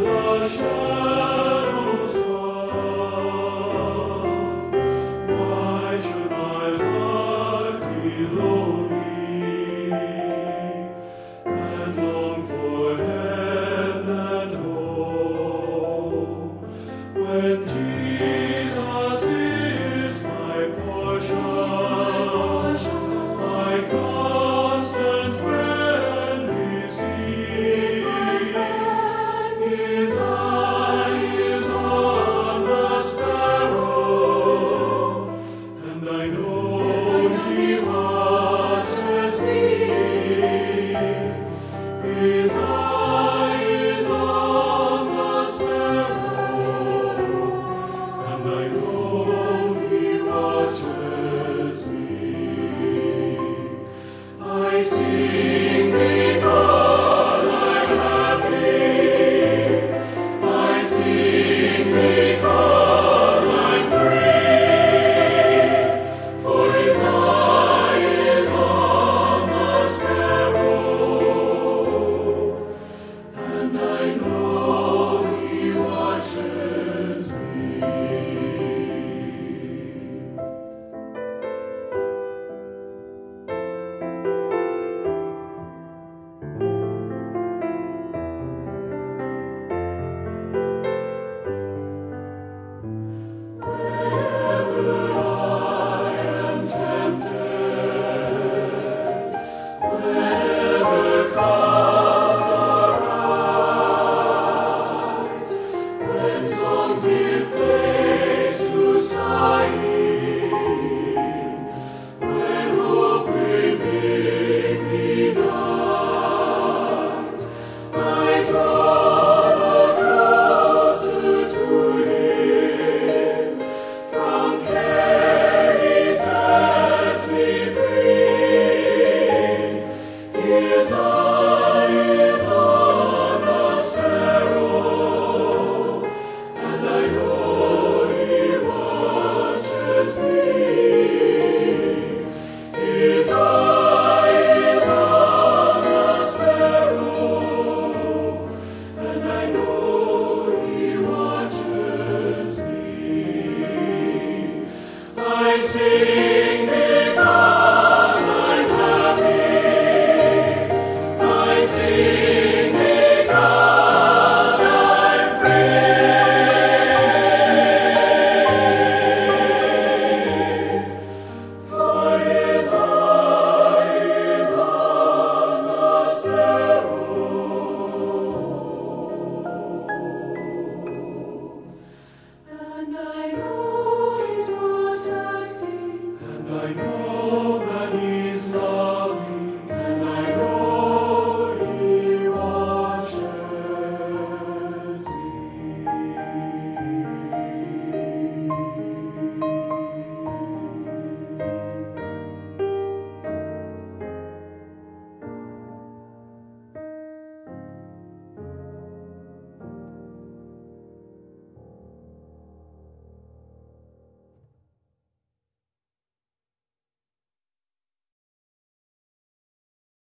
the shadows come, why should my heart be lonely and long for heaven and home when Jesus is my portion, my constant friend is He. His eye is on the sparrow, and I know He watches me. His eye is on the sparrow, and I know He watches me. I sing because I'm happy. I sing because I'm free. For His eye is on the sparrow, and I know He watches me. Whenever I am tempted, whenever clouds arise, when songs give place to sighing, when hope within me dies, I draw the closer to Him. From care He sets me free. His eye is on the sparrow, and I know He watches me. His eye is on the sparrow, and I know He watches me. I sing because I'm happy. I sing because I'm free. For His eye is on the sparrow, and I know He's protecting, and I know